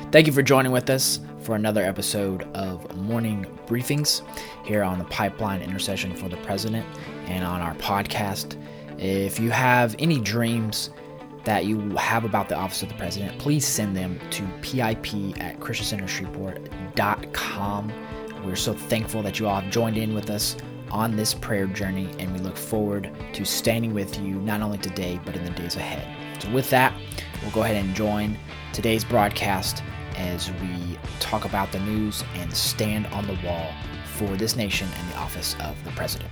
Thank you for joining with us for another episode of Morning Briefings here on the Pipeline Intercession for the President and on our podcast. If you have any dreams that you have about the Office of the President, please send them to pip@christiancentershreveport.com. We're so thankful that you all have joined in with us on this prayer journey, and we look forward to standing with you not only today, but in the days ahead. So with that, we'll go ahead and join today's broadcast as we talk about the news and stand on the wall for this nation and the office of the President.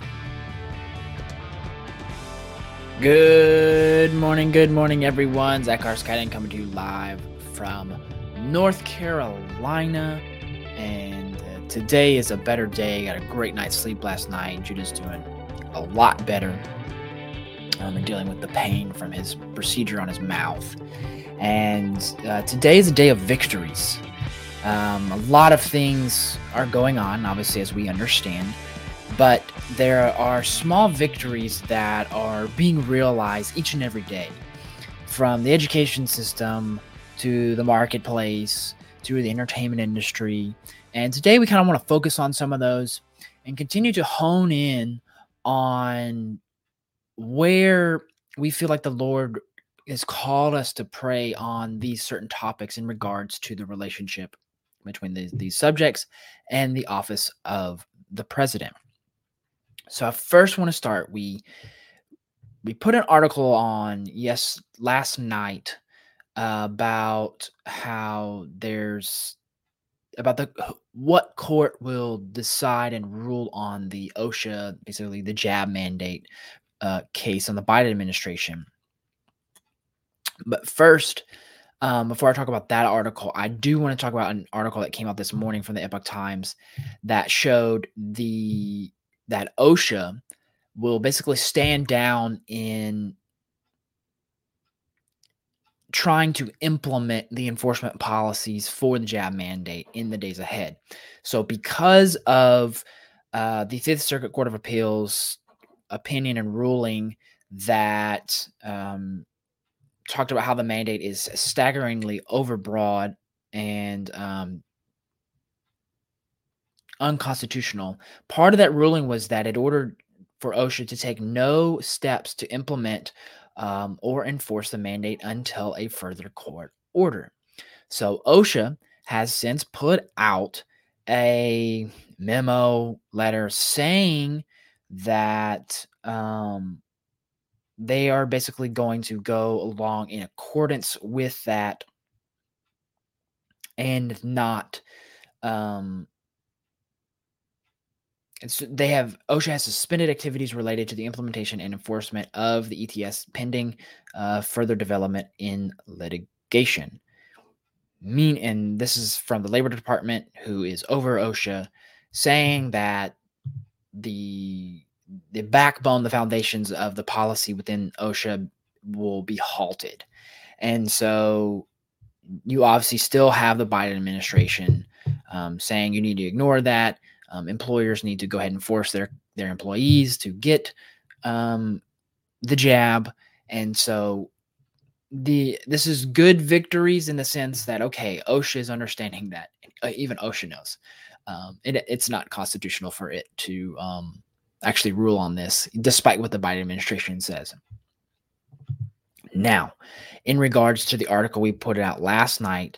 Good morning, everyone. Zach Arskiden coming to you live from North Carolina, and today is a better day. Got a great night's sleep last night. Judah's doing a lot better and dealing with the pain from his procedure on his mouth. And today is a day of victories. A lot of things are going on, obviously, as we understand, but there are small victories that are being realized each and every day, from the education system to the marketplace to the entertainment industry. And today we kind of want to focus on some of those and continue to hone in on where we feel like the Lord has called us to pray on these certain topics in regards to the relationship between these subjects and the office of the president. So I first want to start. We put an article on last night about how what court will decide and rule on the OSHA, basically the jab mandate case on the Biden administration. But first, before I talk about that article, I do want to talk about an article that came out this morning from the Epoch Times that showed that OSHA will basically stand down in trying to implement the enforcement policies for the jab mandate in the days ahead. So because of the Fifth Circuit Court of Appeals opinion and ruling that talked about how the mandate is staggeringly overbroad and unconstitutional. Part of that ruling was that it ordered for OSHA to take no steps to implement or enforce the mandate until a further court order. So OSHA has since put out a memo letter saying that they are basically going to go along in accordance with that and not OSHA has suspended activities related to the implementation and enforcement of the ETS pending further development in litigation. And this is from the Labor Department, who is over OSHA, saying that the backbone, the foundations of the policy within OSHA will be halted. And so you obviously still have the Biden administration saying you need to ignore that. Employers need to go ahead and force their employees to get the jab. And so this is good victories in the sense that, okay, OSHA is understanding that. Even OSHA knows it's not constitutional for it to actually rule on this, despite what the Biden administration says. Now, in regards to the article we put out last night,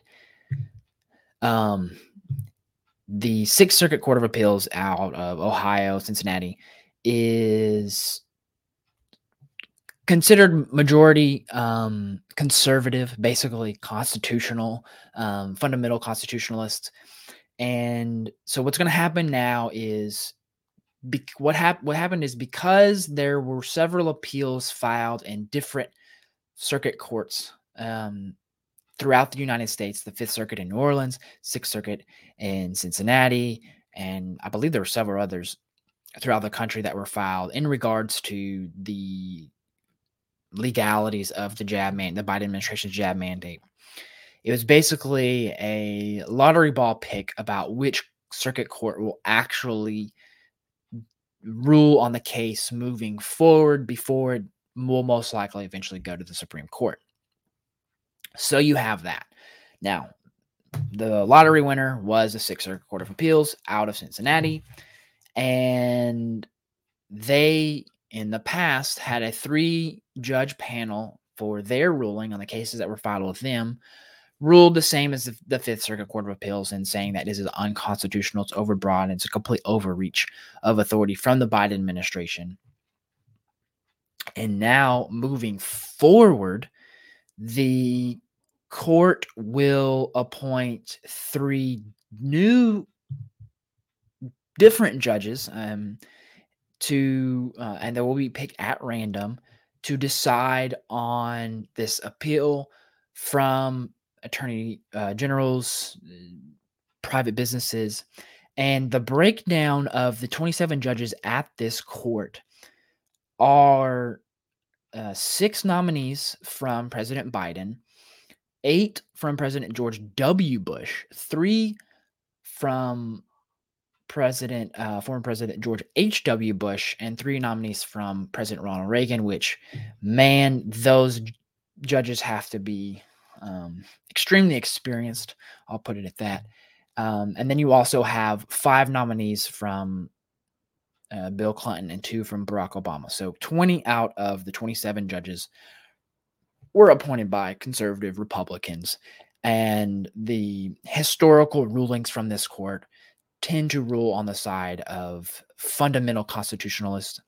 the Sixth Circuit Court of Appeals out of Ohio, Cincinnati, is considered majority conservative, basically constitutional, fundamental constitutionalists. And so what's going to happen now is what happened is, because there were several appeals filed in different circuit courts throughout the United States, the Fifth Circuit in New Orleans, Sixth Circuit in Cincinnati, and I believe there were several others throughout the country that were filed in regards to the legalities of the Biden administration's jab mandate. It was basically a lottery ball pick about which circuit court will actually rule on the case moving forward before it will most likely eventually go to the Supreme Court. So you have that. Now, The lottery winner was the Sixth Circuit Court of Appeals out of Cincinnati, and they, in the past, had a 3-judge panel for their ruling on the cases that were filed with them, ruled the same as the Fifth Circuit Court of Appeals, and saying that this is unconstitutional, it's overbroad, and it's a complete overreach of authority from the Biden administration. And now, moving forward, the court will appoint 3 new different judges to and they will be picked at random to decide on this appeal from attorney generals, private businesses. And the breakdown of the 27 judges at this court are 6 nominees from President Biden, 8 from President George W. Bush, 3 from former President George H.W. Bush, and 3 nominees from President Ronald Reagan, which, man, those judges have to be extremely experienced. I'll put it at that. And then you also have 5 nominees from Bill Clinton and 2 from Barack Obama. So 20 out of the 27 judges were appointed by conservative Republicans. And the historical rulings from this court tend to rule on the side of fundamental constitutionalists.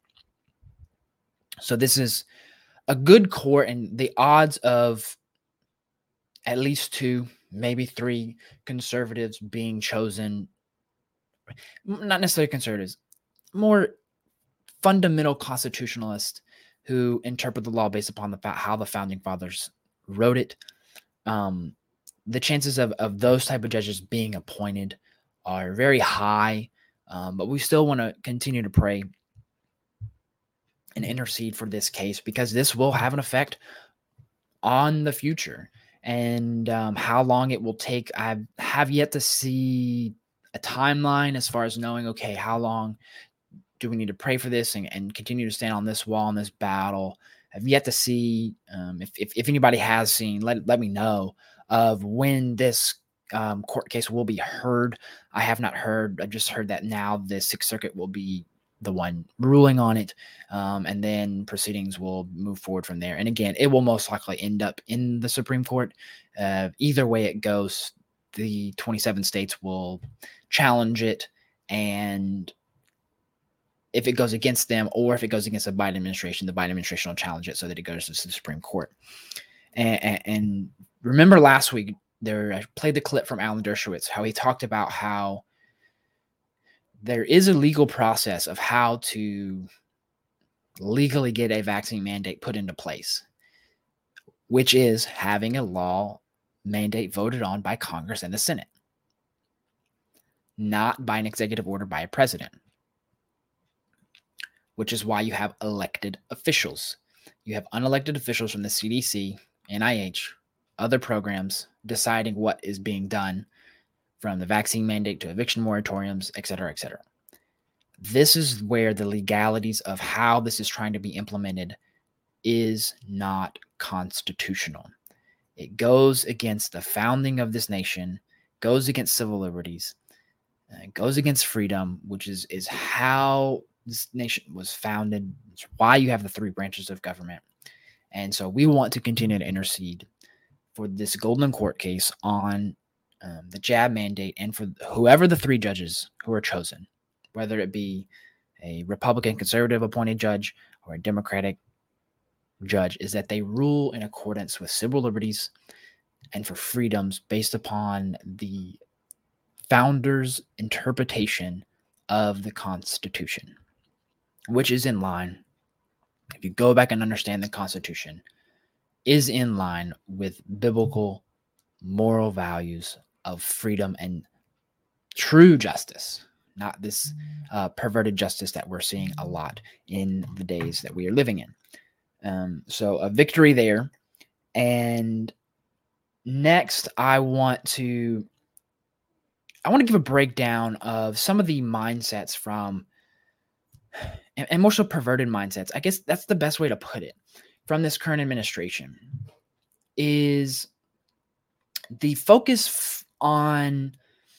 So this is a good court, and the odds of at least 2, maybe 3 conservatives being chosen, not necessarily conservatives, more fundamental constitutionalists who interpret the law based upon how the founding fathers wrote it. The chances of those type of judges being appointed are very high, but we still want to continue to pray and intercede for this case, because this will have an effect on the future. And how long it will take, I have yet to see a timeline as far as knowing, okay, how long do we need to pray for this and continue to stand on this wall in this battle? I've yet to see, if anybody has seen, let me know of when this court case will be heard. I have not heard. I just heard that now the Sixth Circuit will be the one ruling on it, and then proceedings will move forward from there. And again, it will most likely end up in the Supreme Court. Either way it goes, the 27 states will challenge it, and if it goes against them, or if it goes against the Biden administration will challenge it so that it goes to the Supreme Court. And remember last week, I played the clip from Alan Dershowitz, how he talked about how there is a legal process of how to legally get a vaccine mandate put into place, which is having a law mandate voted on by Congress and the Senate, not by an executive order by a president, which is why you have elected officials. You have unelected officials from the CDC, NIH, other programs deciding what is being done, from the vaccine mandate to eviction moratoriums, et cetera, et cetera. This is where the legalities of how this is trying to be implemented is not constitutional. It goes against the founding of this nation, goes against civil liberties, goes against freedom, which is how this nation was founded. It's why you have the 3 branches of government. And so we want to continue to intercede for this Golden Court case on the jab mandate, and for whoever the 3 judges who are chosen, whether it be a Republican conservative appointed judge or a Democratic judge, is that they rule in accordance with civil liberties and for freedoms based upon the founders' interpretation of the Constitution, which is in line, if you go back and understand the Constitution, is in line with biblical moral values of freedom and true justice, not this perverted justice that we're seeing a lot in the days that we are living in. So a victory there. And next, I want to give a breakdown of some of the mindsets from, and more so perverted mindsets, I guess that's the best way to put it, from this current administration, is the focus on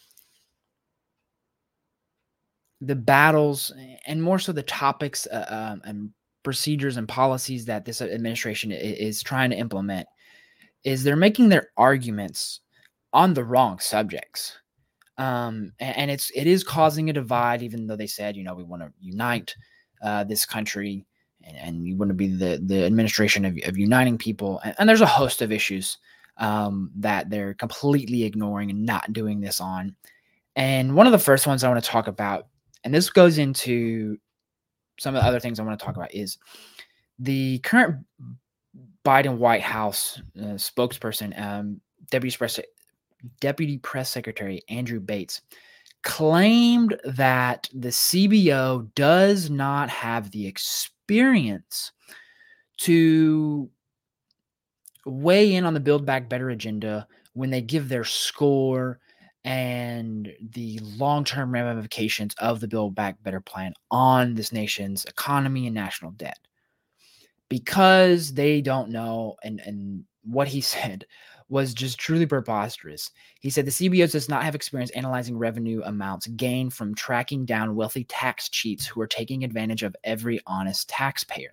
the battles and more so the topics and procedures and policies that this administration is trying to implement is they're making their arguments on the wrong subjects. And it is causing a divide, even though they said, we want to unite this country and you want to be the administration of uniting people. And there's a host of issues that they're completely ignoring and not doing this on. And one of the first ones I want to talk about, and this goes into some of the other things I want to talk about, is the current Biden White House spokesperson, Deputy Press Secretary Andrew Bates, claimed that the CBO does not have the experience to weigh in on the Build Back Better agenda when they give their score and the long-term ramifications of the Build Back Better plan on this nation's economy and national debt. Because they don't know, and what he said was just truly preposterous. He said the CBO does not have experience analyzing revenue amounts gained from tracking down wealthy tax cheats who are taking advantage of every honest taxpayer.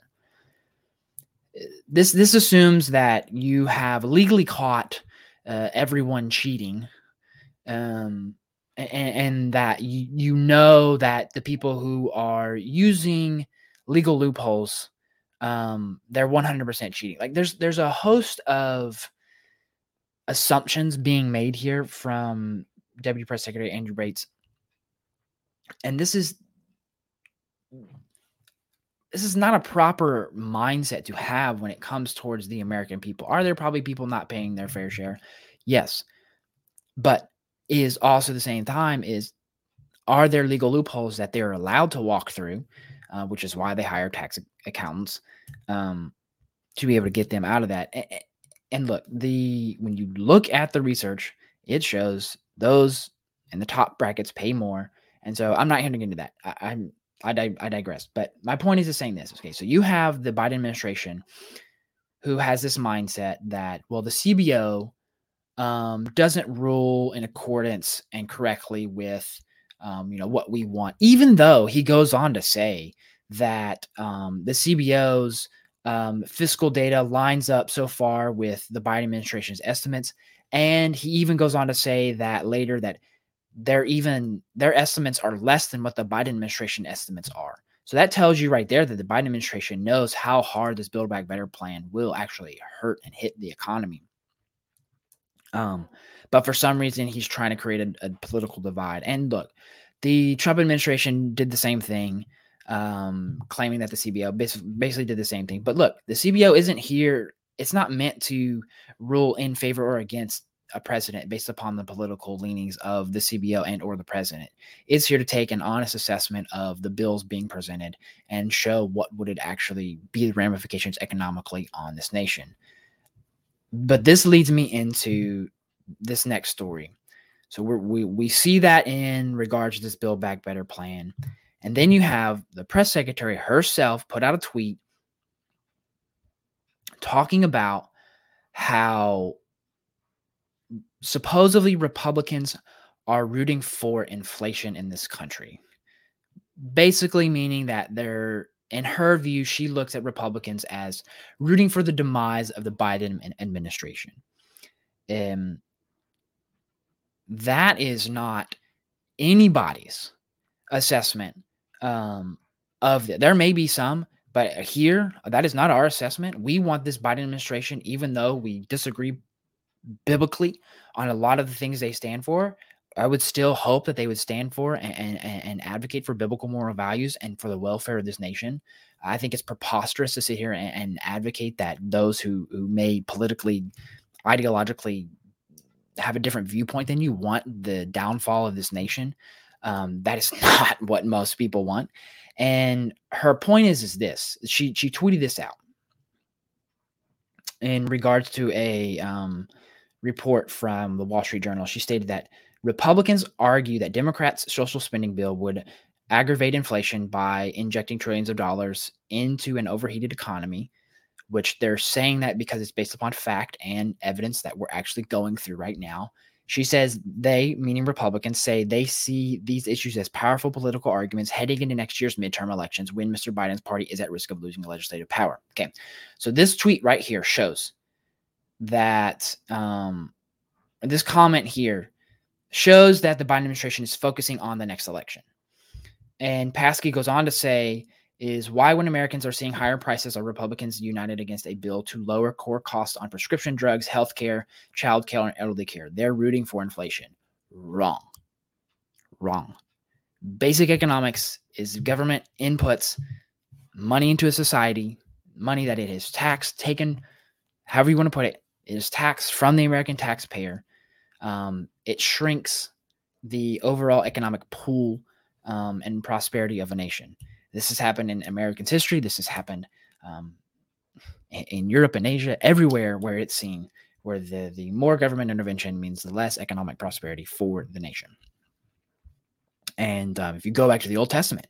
This assumes that you have legally caught everyone cheating, and that you know that the people who are using legal loopholes, they're 100% cheating. Like there's a host of assumptions being made here from Deputy Press Secretary Andrew Bates, and this is not a proper mindset to have when it comes towards the American people. Are there probably people not paying their fair share? Yes. But is also the same time are there legal loopholes that they're allowed to walk through, which is why they hire tax accountants to be able to get them out of that. And look, when you look at the research, it shows those in the top brackets pay more. And so I'm not getting into that. I digress. But my point is just saying this. Okay, so you have the Biden administration who has this mindset that, well, the CBO doesn't rule in accordance and correctly with, what we want, even though he goes on to say that the CBO's fiscal data lines up so far with the Biden administration's estimates. And he even goes on to say that later that their estimates are less than what the Biden administration estimates are. So that tells you right there that the Biden administration knows how hard this Build Back Better plan will actually hurt and hit the economy. But for some reason, he's trying to create a political divide. And look, the Trump administration did the same thing, claiming that the CBO basically did the same thing. But look, the CBO isn't here. It's not meant to rule in favor or against a president based upon the political leanings of the CBO and or the president. It's here to take an honest assessment of the bills being presented and show what would it actually be the ramifications economically on this nation. But this leads me into this next story. So we see that in regards to this Build Back Better plan. And then you have the press secretary herself put out a tweet talking about how supposedly Republicans are rooting for inflation in this country. Basically meaning that in her view, she looks at Republicans as rooting for the demise of the Biden administration. That is not anybody's assessment of it. There may be some, but here, that is not our assessment. We want this Biden administration, even though we disagree biblically on a lot of the things they stand for, I would still hope that they would stand for and advocate for biblical moral values and for the welfare of this nation. I think it's preposterous to sit here and advocate that those who may politically, ideologically have a different viewpoint than you want the downfall of this nation. That is not what most people want. And her point is this. She tweeted this out in regards to a report from the Wall Street Journal. She stated that Republicans argue that Democrats' social spending bill would aggravate inflation by injecting trillions of dollars into an overheated economy, which they're saying that because it's based upon fact and evidence that we're actually going through right now. She says they, meaning Republicans, say they see these issues as powerful political arguments heading into next year's midterm elections when Mr. Biden's party is at risk of losing legislative power. Okay, so this tweet right here shows that this comment here shows that the Biden administration is focusing on the next election. And Paskey goes on to say, is why when Americans are seeing higher prices are Republicans united against a bill to lower core costs on prescription drugs, healthcare, child care, and elderly care. They're rooting for inflation. Wrong. Basic economics is government inputs money into a society, money that it is taxed, taken, however you want to put it, is taxed from the American taxpayer. It shrinks the overall economic pool and prosperity of a nation. This has happened in American's history. This has happened in Europe and Asia, everywhere where it's seen, where the more government intervention means the less economic prosperity for the nation. And if you go back to the Old Testament,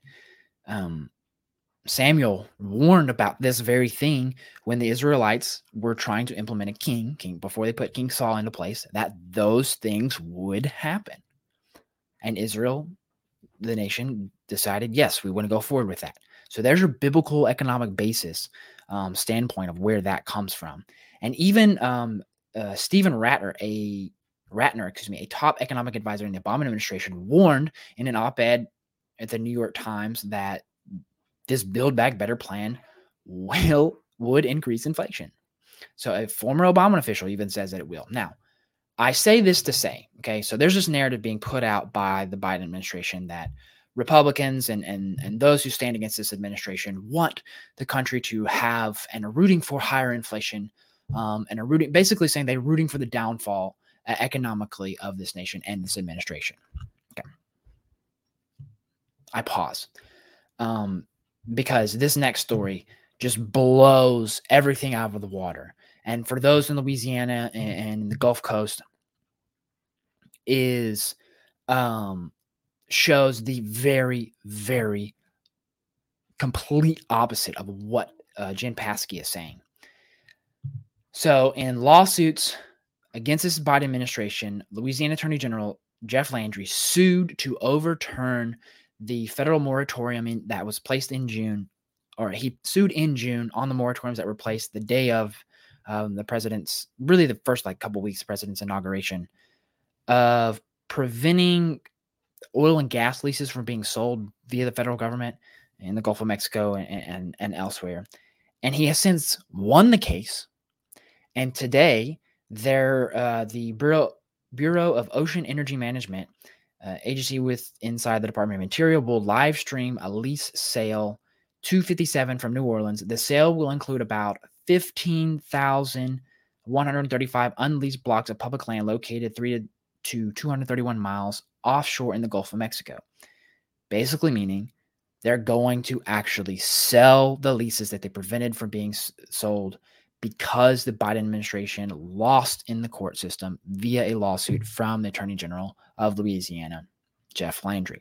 Samuel warned about this very thing when the Israelites were trying to implement a king before they put King Saul into place, that those things would happen. And Israel, the nation, decided, yes, we want to go forward with that. So there's your biblical economic basis standpoint of where that comes from. And even Stephen Ratner, a top economic advisor in the Obama administration, warned in an op-ed at the New York Times that this Build Back Better plan would increase inflation. So a former Obama official even says that it will. Now, I say this to say, okay, so there's this narrative being put out by the Biden administration that Republicans and those who stand against this administration want the country to have and are rooting for higher inflation and are basically saying they're rooting for the downfall economically of this nation and this administration. Okay. I pause because this next story just blows everything out of the water. And for those in Louisiana and the Gulf Coast, is shows the very, very complete opposite of what Jen Psaki is saying. So in lawsuits against this Biden administration, Louisiana Attorney General Jeff Landry sued to overturn the federal moratorium that was placed in June, or he sued in June on the moratoriums that were placed the day of the president's, really the first couple weeks of president's inauguration, of preventing oil and gas leases from being sold via the federal government in the Gulf of Mexico and elsewhere. And he has since won the case. And today, the Bureau of Ocean Energy Management, agency inside the Department of Interior, will live stream a lease sale 257 from New Orleans. The sale will include about 15,135 unleased blocks of public land located 3 to 231 miles offshore in the Gulf of Mexico. Basically meaning they're going to actually sell the leases that they prevented from being sold because the Biden administration lost in the court system via a lawsuit from the Attorney General of Louisiana, Jeff Landry.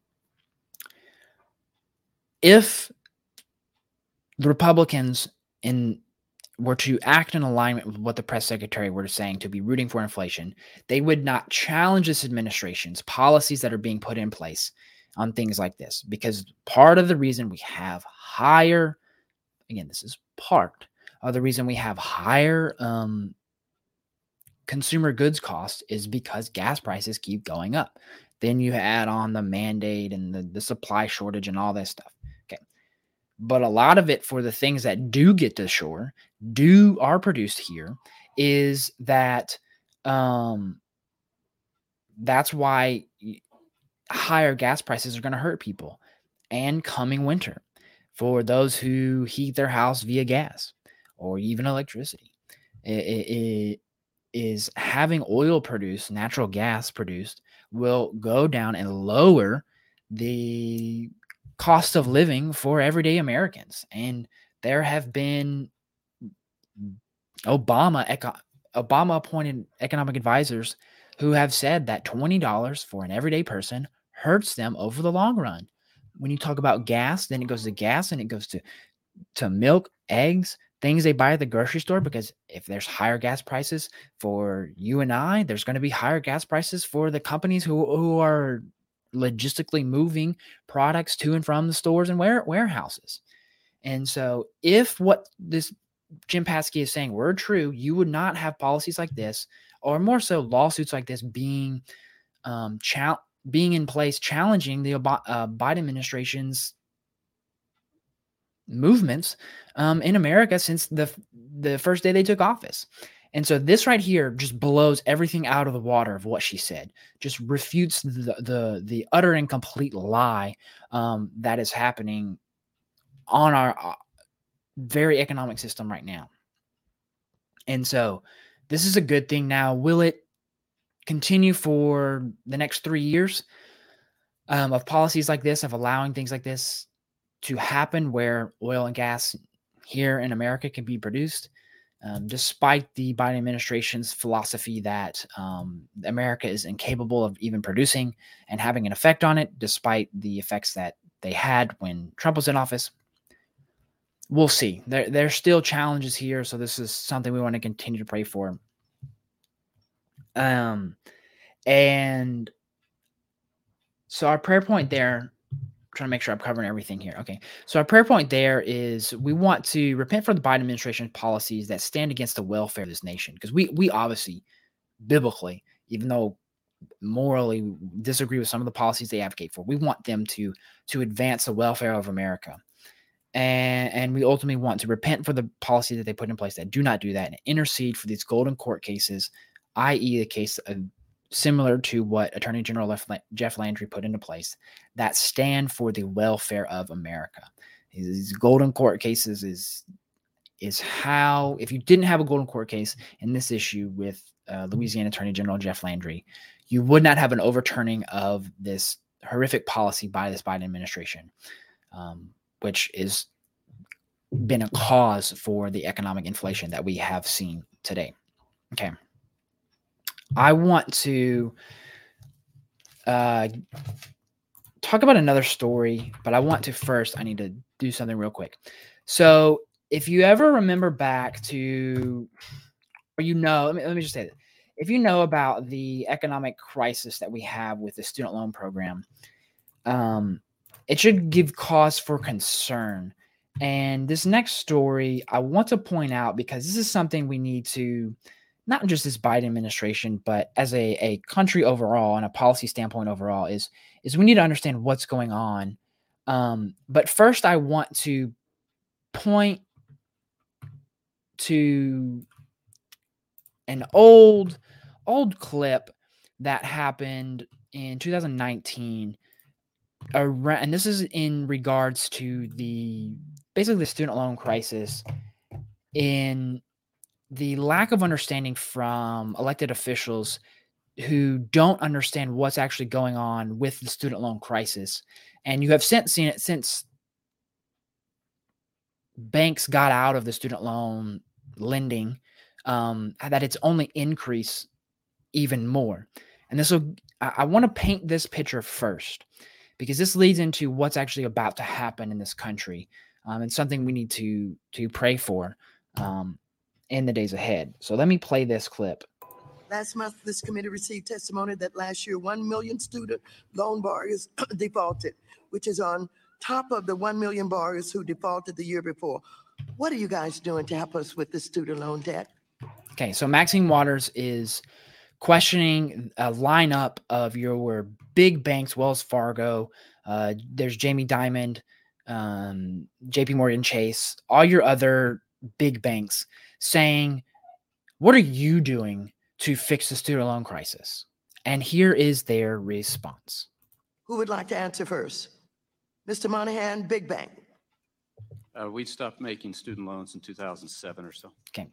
If the Republicans were to act in alignment with what the press secretary were saying, to be rooting for inflation, they would not challenge this administration's policies that are being put in place on things like this. Because part of the reason we have higher, again, this is part of the reason we have higher consumer goods costs is because gas prices keep going up. Then you add on the mandate and the supply shortage and all this stuff. Okay. But a lot of it for the things that do get to shore, are produced here, is that that's why higher gas prices are going to hurt people. And coming winter, for those who heat their house via gas or even electricity, it is having oil produced, natural gas produced, will go down and lower the cost of living for everyday Americans. And there have been Obama appointed economic advisors who have said that $20 for an everyday person hurts them over the long run. When you talk about gas, then it goes to gas and it goes to milk, eggs, things they buy at the grocery store, because if there's higher gas prices for you and I, there's going to be higher gas prices for the companies who are logistically moving products to and from the stores and warehouses. And so if what this Jim Paskey is saying were true, you would not have policies like this, or more so lawsuits like this being in place, challenging the Biden administration's movements in America since the first day they took office. And so this right here just blows everything out of the water of what she said, just refutes the utter and complete lie that is happening on our very economic system right now. And so this is a good thing. Now, will it continue for the next 3 years of policies like this, of allowing things like this to happen, where oil and gas here in America can be produced, despite the Biden administration's philosophy that America is incapable of even producing and having an effect on it, despite the effects that they had when Trump was in office? We'll see. There's still challenges here, so this is something we want to continue to pray for. And so our prayer point there, trying to make sure I'm covering everything here. Okay. So our prayer point there is we want to repent for the Biden administration policies that stand against the welfare of this nation. Because we obviously, biblically, even though morally disagree with some of the policies they advocate for, we want them to advance the welfare of America. And we ultimately want to repent for the policy that they put in place that do not do that, and intercede for these golden court cases, i.e. the case of similar to what Attorney General Jeff Landry put into place, that stand for the welfare of America. These golden court cases is how, if you didn't have a golden court case in this issue with Louisiana Attorney General Jeff Landry, you would not have an overturning of this horrific policy by this Biden administration, which is been a cause for the economic inflation that we have seen today. Okay. I want to talk about another story, but I need to do something real quick. So if you ever remember back to, or let me just say that. If you know about the economic crisis that we have with the student loan program, it should give cause for concern. And this next story I want to point out, because this is something we need to, not just this Biden administration, but as a country overall and a policy standpoint overall, is we need to understand what's going on. But first, I want to point to an old clip that happened in 2019. And this is in regards to basically the student loan crisis, in the lack of understanding from elected officials who don't understand what's actually going on with the student loan crisis. And you have seen it since banks got out of the student loan lending, that it's only increased even more. And I want to paint this picture first, because this leads into what's actually about to happen in this country, and something we need to pray for in the days ahead. So let me play this clip. Last month, this committee received testimony that last year 1 million student loan borrowers defaulted, which is on top of the 1 million borrowers who defaulted the year before. What are you guys doing to help us with the student loan debt? Okay, so Maxine Waters is questioning a lineup of your big banks, Wells Fargo, there's Jamie Dimon, JP Morgan Chase, all your other big banks, saying, what are you doing to fix the student loan crisis? And here is their response. Who would like to answer first? Mr. Monahan, big bank. We stopped making student loans in 2007 or so. Okay.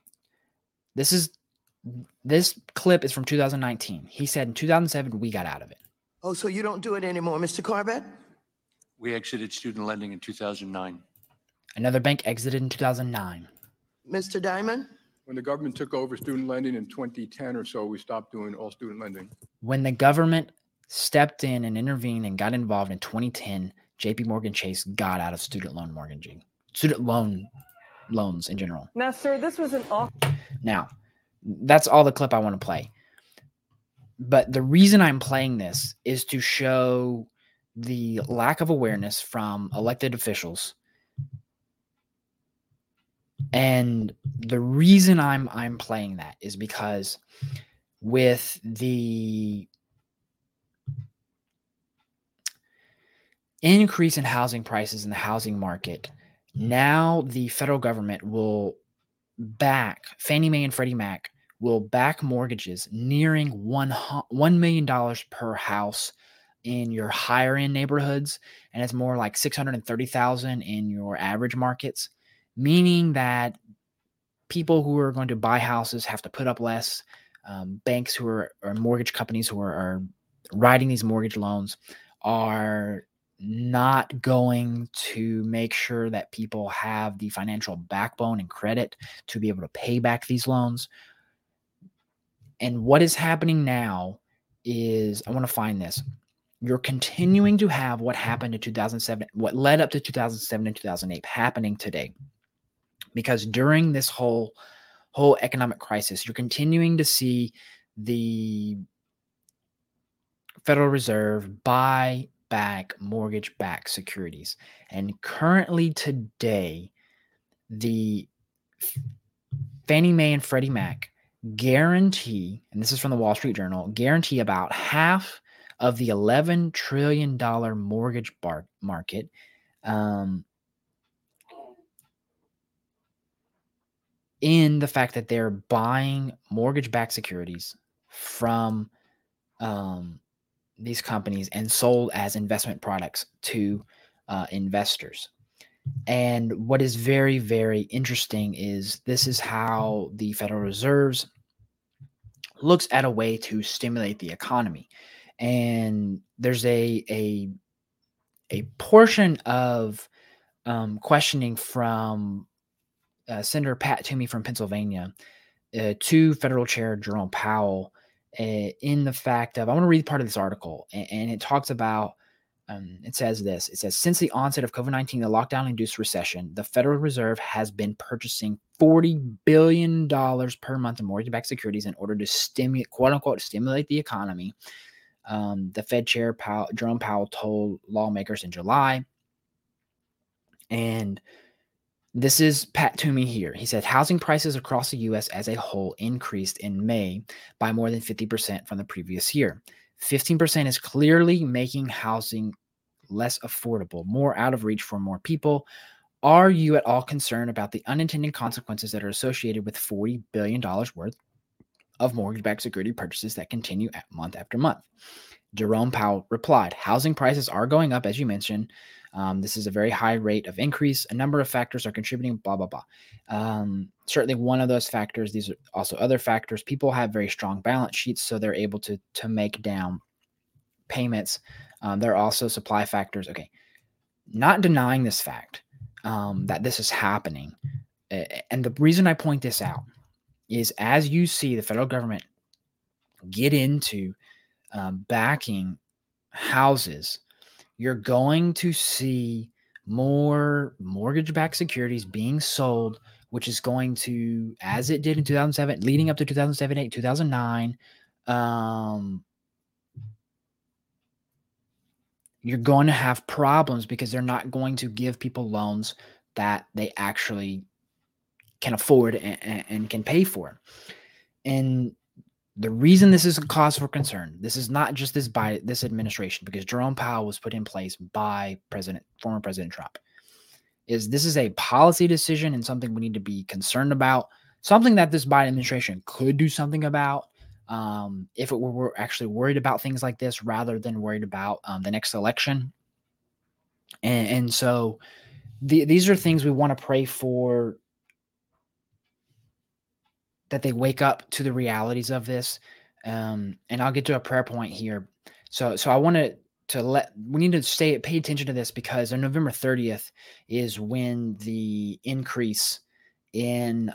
This clip is from 2019. He said in 2007, we got out of it. Oh, so you don't do it anymore. Mr. Corbett? We exited student lending in 2009. Another bank exited in 2009. Mr. Dimon? When the government took over student lending in 2010 or so, we stopped doing all student lending. When the government stepped in and intervened and got involved in 2010, JP Morgan Chase got out of student loan loans in general. Now, sir, this was an off. Now, that's all the clip I want to play. But the reason I'm playing this is to show the lack of awareness from elected officials. And the reason I'm playing that is because with the increase in housing prices in the housing market, now the federal government will back, Fannie Mae and Freddie Mac will back mortgages nearing $1 million per house in your higher end neighborhoods, and it's more like $630,000 in your average markets, meaning that people who are going to buy houses have to put up less. Banks who are, or mortgage companies who are writing these mortgage loans are not going to make sure that people have the financial backbone and credit to be able to pay back these loans. And what is happening now is, I want to find this. You're continuing to have what happened in 2007, what led up to 2007 and 2008 happening today. Because during this whole economic crisis, you're continuing to see the Federal Reserve buy back mortgage-backed securities. And currently today, the Fannie Mae and Freddie Mac guarantee, and this is from the Wall Street Journal, guarantee about half of the $11 trillion mortgage market. In the fact that they're buying mortgage-backed securities from these companies and sold as investment products to investors. And what is very, very interesting is this is how the Federal Reserve looks at a way to stimulate the economy. And there's a portion of questioning from Senator Pat Toomey from Pennsylvania to Federal Chair Jerome Powell in the fact of, I want to read part of this article, and it talks about, it says this, it says, since the onset of COVID-19, the lockdown-induced recession, the Federal Reserve has been purchasing $40 billion per month in mortgage-backed securities in order to stimulate, quote-unquote, stimulate the economy. The Fed Chair Jerome Powell told lawmakers in July. And this is Pat Toomey here. He said, housing prices across the U.S. as a whole increased in May by more than 50% from the previous year. 15% is clearly making housing less affordable, more out of reach for more people. Are you at all concerned about the unintended consequences that are associated with $40 billion worth of mortgage-backed security purchases that continue month after month? Jerome Powell replied, housing prices are going up, as you mentioned. This is a very high rate of increase. A number of factors are contributing, blah, blah, blah. Certainly one of those factors, these are also other factors. People have very strong balance sheets, so they're able to make down payments. There are also supply factors. Okay. Not denying this fact that this is happening. And the reason I point this out is as you see the federal government get into backing houses, you're going to see more mortgage-backed securities being sold, which is going to, as it did in 2007, leading up to 2007, 8, 2009, you're going to have problems because they're not going to give people loans that they actually can afford and can pay for. And the reason this is a cause for concern, this is not just by this administration, because Jerome Powell was put in place by former President Trump, is this is a policy decision and something we need to be concerned about, something that this Biden administration could do something about if it were actually worried about things like this rather than worried about the next election. And so these are things we want to pray for, that they wake up to the realities of this. And I'll get to a prayer point here. So I wanted we need to pay attention to this, because on November 30th is when the increase in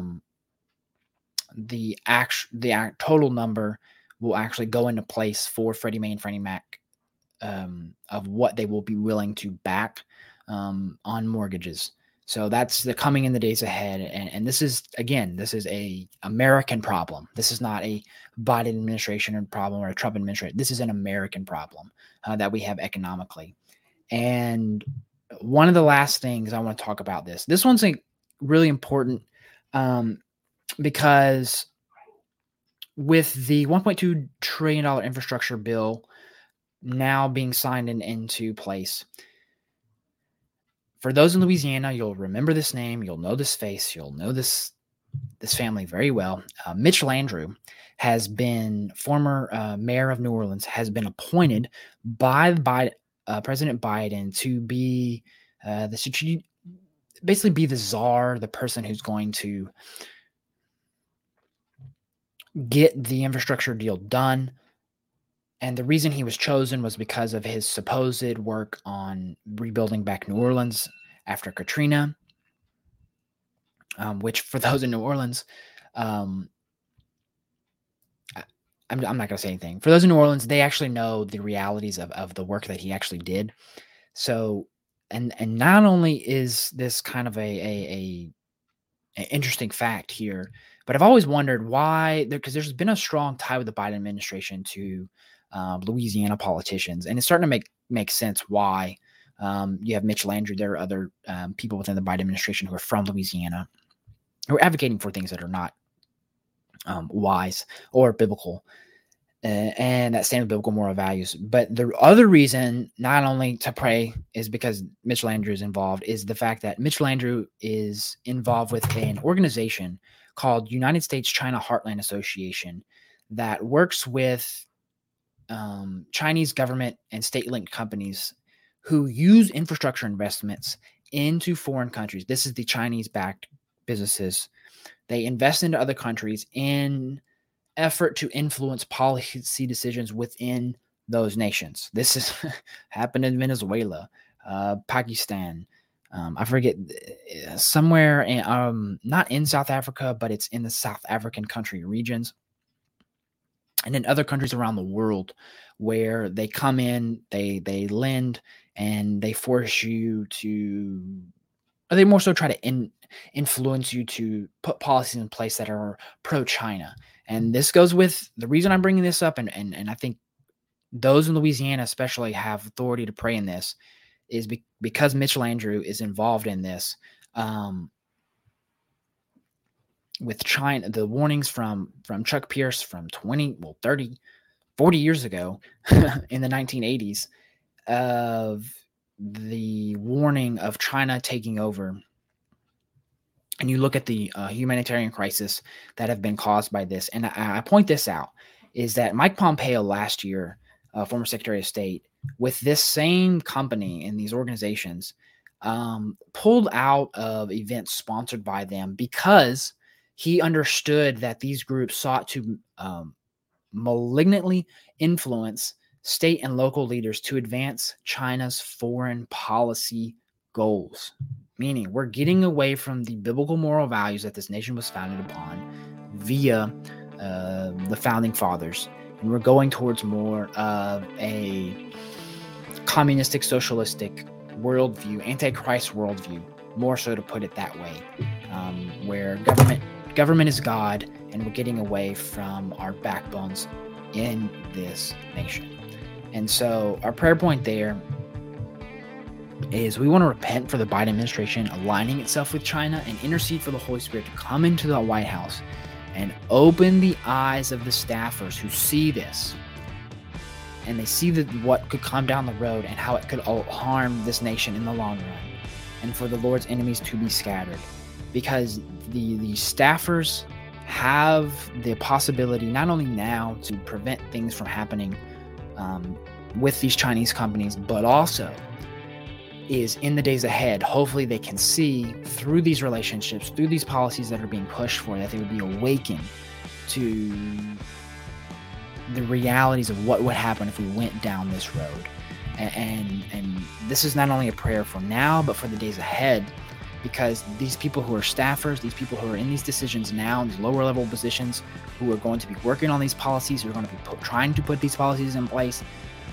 the total number will actually go into place for Freddie Mae and Freddie Mac of what they will be willing to back on mortgages. So that's the coming in the days ahead. And this is, again, this is a American problem. This is not a Biden administration problem or a Trump administration. This is an American problem that we have economically. And one of the last things I want to talk about this one's like really important because with the $1.2 trillion infrastructure bill now being signed into place, for those in Louisiana, you'll remember this name, you'll know this face, you'll know this family very well. Mitch Landrieu has been former mayor of New Orleans, has been appointed by President Biden to be basically be the czar, the person who's going to get the infrastructure deal done. And the reason he was chosen was because of his supposed work on rebuilding back New Orleans after Katrina, which for those in New Orleans, I'm not going to say anything. For those in New Orleans, they actually know the realities of the work that he actually did. So, and not only is this kind of a interesting fact here, but I've always wondered why, because there's been a strong tie with the Biden administration to Louisiana politicians, and it's starting to make sense why. You have Mitch Landrieu. There are other people within the Biden administration who are from Louisiana who are advocating for things that are not wise or biblical, and that stand with biblical moral values. But the other reason, not only to pray, is because Mitch Landrieu is involved, is the fact that Mitch Landrieu is involved with an organization called United States China Heartland Association that works with Chinese government and state-linked companies who use infrastructure investments into foreign countries. This is the Chinese-backed businesses. They invest into other countries in effort to influence policy decisions within those nations. This has happened in Venezuela, Pakistan. I forget, somewhere in, not in South Africa, but it's in the South African country regions. And in other countries around the world where they come in, they lend, and they force you to, or they more so try to influence you to put policies in place that are pro-China. And this goes with the reason I'm bringing this up, and I think those in Louisiana especially have authority to pray in this, is because Mitch Landrieu is involved in this. With China, the warnings from Chuck Pierce from 30, 40 years ago in the 1980s of the warning of China taking over. And you look at the humanitarian crisis that have been caused by this. And I point this out, is that Mike Pompeo last year, former Secretary of State, with this same company and these organizations, pulled out of events sponsored by them because he understood that these groups sought to malignantly influence state and local leaders to advance China's foreign policy goals. Meaning, we're getting away from the biblical moral values that this nation was founded upon via the founding fathers, and we're going towards more of a communistic, socialistic worldview, antichrist worldview, more so to put it that way, where government is God, and we're getting away from our backbones in this nation. And so our prayer point there is we want to repent for the Biden administration aligning itself with China and intercede for the Holy Spirit to come into the White House and open the eyes of the staffers who see this, and they see that what could come down the road and how it could harm this nation in the long run, and for the Lord's enemies to be scattered. Because the staffers have the possibility, not only now to prevent things from happening with these Chinese companies, but also is in the days ahead, hopefully they can see through these relationships, through these policies that are being pushed for, that they would be awakened to the realities of what would happen if we went down this road. And this is not only a prayer for now, but for the days ahead, because these people who are staffers, these people who are in these decisions now, in these lower level positions, who are going to be working on these policies, who are going to be trying to put these policies in place,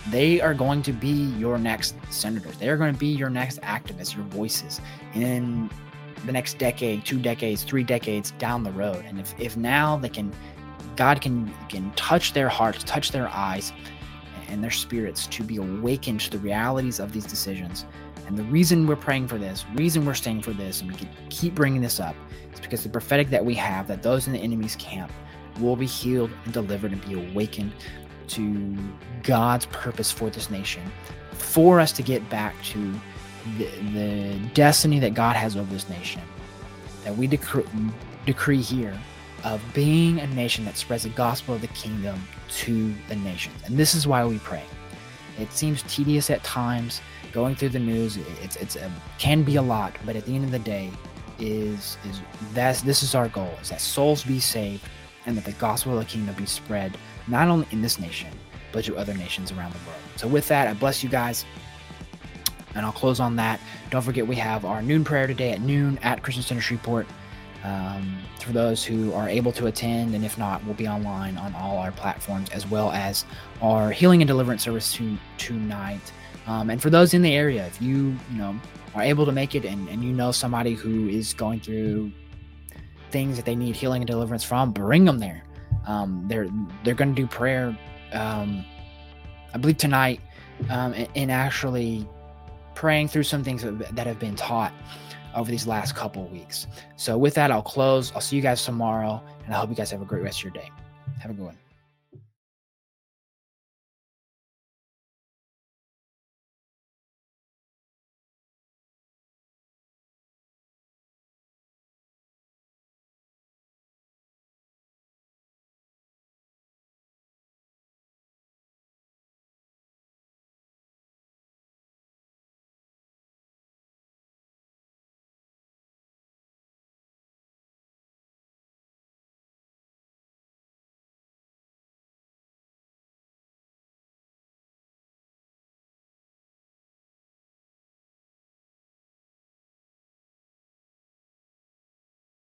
they are going to be your next senators. They are going to be your next activists, your voices in the next decade, 2 decades, 3 decades down the road. And if now God can touch their hearts, touch their eyes and their spirits to be awakened to the realities of these decisions. And the reason we're praying for this, reason we're staying for this, and we can keep bringing this up, is because the prophetic that we have, that those in the enemy's camp will be healed and delivered and be awakened to God's purpose for this nation, for us to get back to the destiny that God has over this nation, that we decree here of being a nation that spreads the gospel of the kingdom to the nations. And this is why we pray. It seems tedious at times going through the news. It's can be a lot, but at the end of the day, this is our goal: is that souls be saved and that the gospel of the kingdom be spread not only in this nation but to other nations around the world. So with that, I bless you guys, and I'll close on that. Don't forget, we have our noon prayer today at noon at Christian Center Shreveport. For those who are able to attend, and if not, we'll be online on all our platforms, as well as our healing and deliverance service tonight. And for those in the area, if you are able to make it, and you know somebody who is going through things that they need healing and deliverance from, bring them there. They're going to do prayer, I believe tonight, and actually praying through some things that have been taught over these last couple of weeks. So with that, I'll close. I'll see you guys tomorrow, and I hope you guys have a great rest of your day. Have a good one.